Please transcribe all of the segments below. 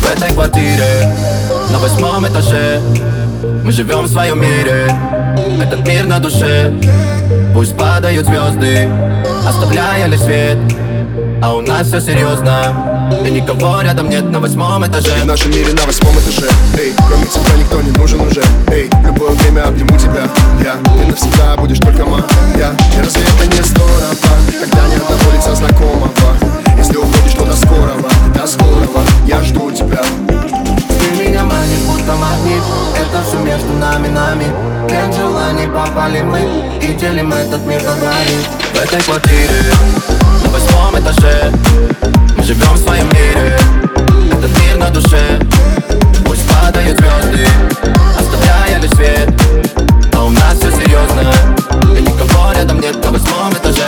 В этой квартире на 8-м этаже мы живем в своем мире. Этот мир на душе. Пусть падают звезды, оставляя лишь свет, а у нас все серьезно, и никого рядом нет на 8-м этаже. В нашем мире на 8-м этаже. Эй, кроме тебя никто не нужен уже. Эй, в любое время обниму тебя. Ты навсегда будешь только моя. И разве это не здорово, когда не одного лица знакомого? Если уходишь, то до скорого, до скорого. Я жду тебя. Ты меня манишь, будто магнит. Это все между нами. Плен желаний, попали мы и делим этот мир на двоих. В этой квартире на 8-м этаже мы живем в своем мире. Этот мир на душе. Пусть падают звезды, оставляя лишь свет, а у нас все серьезно, и никого рядом нет на 8-м этаже.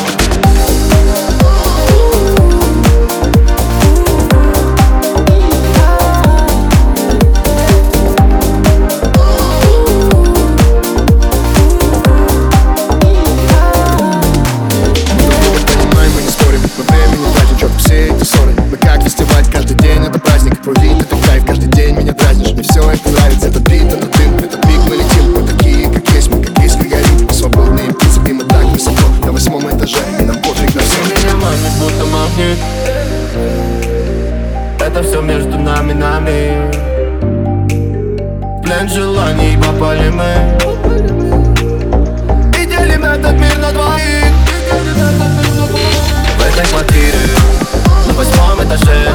Все эти ссоры, мы как фестиваль, каждый день это праздник. Твой вид это кайф, каждый день меня дразнишь. Мне все это нравится, этот бит, этот дым, этот миг мы летим. Мы такие, как есть, мы как есть, как горим. Мы свободные птицы, и мы так высоко на 8-м этаже, и нам пофиг на все. Ты меня манишь, будто магнит. Это все между нами. Плен желаний, попали мы и делим этот мир на двоих. В этой квартире на 8-м этаже